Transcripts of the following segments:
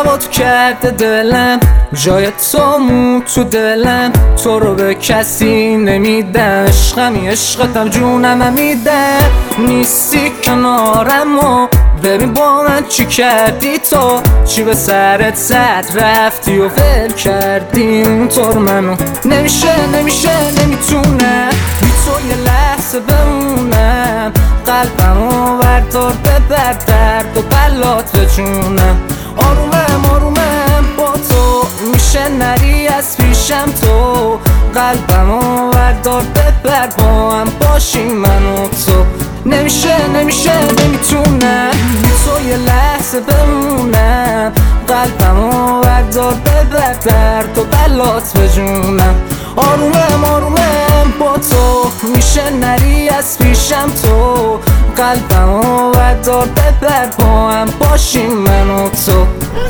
با تو کرده دلم، جای تو دلم، تو رو به کسی نمیدم. عشقمی عشقتم جونم میدم، نیستی کنارم و ببین با من چی کردی تو، چی به سرت زد رفتی و ول کردی اینطور منو. نمیشه نمیتونم بی تو یه لحظه بمونم، قلبمو بردار ببر درد و بلات به جونم. آرومم با تو میشه نری از پیشم تو، قلبمو بردار ببر با هم باشیم من و تو. نمیشه نمیتونم بی تو یه لحظه بمونم، قلبمو بردار ببر درد و بلات به جونم. آرومم با تو میشه نری از پیشم تو، قلبمو بردار ببر با هم باشیم من و تو.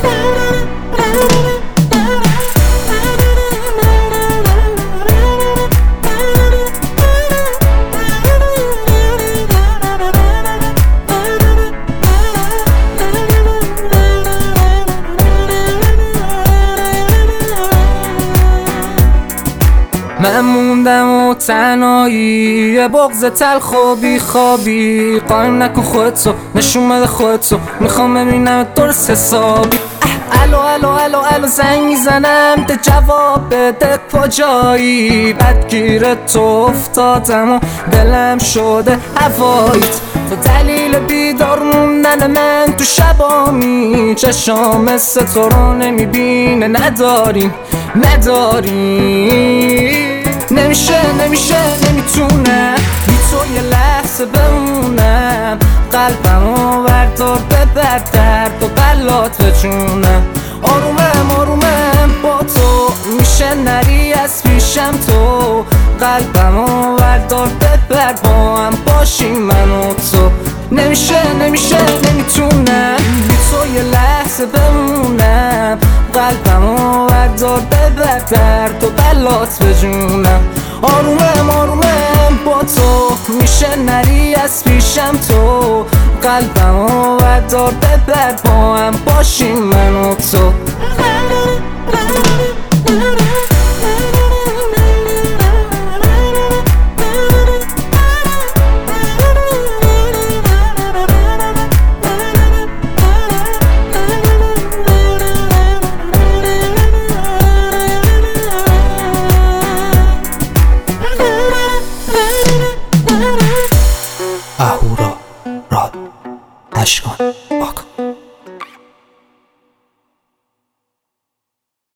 من موندم و تنهایی، یه بغض تلخ و بیخوابی. قایم نکن خودتو، نشون بده خودتو، میخوام ببینم درست حسابی. الو زنگ میزنم ده جواب بده کجایی. بدگیر تو افتادم و دلم شده هواییت، تو دلیل بیدار موندن من تو شبامی. چشام مثل تو رو نمیبینه، نداریم نمیتونم بی تو یه لحظه بمونم، قلبمو بردار ببر درد و بلات به جونم. آرومم با تو میشه نری از پیشم تو، قلبمو بردار ببر با هم باشیم من و تو. نمیشه نمیتونم بی تو یه لحظه بمونم، قلبمو بردار ببر درد و بلات به جونم. آرومم با تو میشه نری از پیشم تو، قلبمو بردار ببر با هم باشیم من و تو. اهورا راد اشکان آکا.